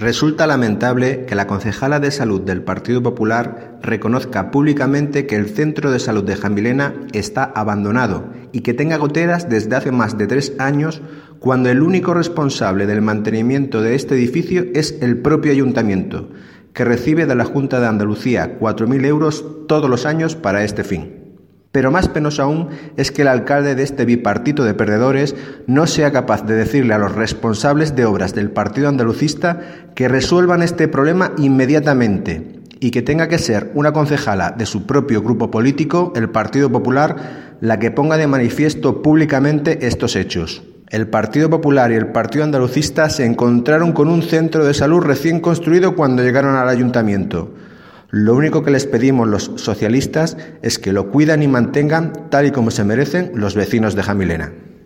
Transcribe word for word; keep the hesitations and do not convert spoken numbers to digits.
Resulta lamentable que la concejala de Salud del Partido Popular reconozca públicamente que el centro de salud de Jamilena está abandonado y que tenga goteras desde hace más de tres años, cuando el único responsable del mantenimiento de este edificio es el propio ayuntamiento, que recibe de la Junta de Andalucía cuatro mil euros todos los años para este fin. Pero más penoso aún es que el alcalde de este bipartito de perdedores no sea capaz de decirle a los responsables de obras del partido andalucista que resuelvan este problema inmediatamente y que tenga que ser una concejala de su propio grupo político, el Partido Popular, la que ponga de manifiesto públicamente estos hechos. El Partido Popular y el Partido Andalucista se encontraron con un centro de salud recién construido cuando llegaron al ayuntamiento. Lo único que les pedimos los socialistas es que lo cuidan y mantengan tal y como se merecen los vecinos de Jamilena.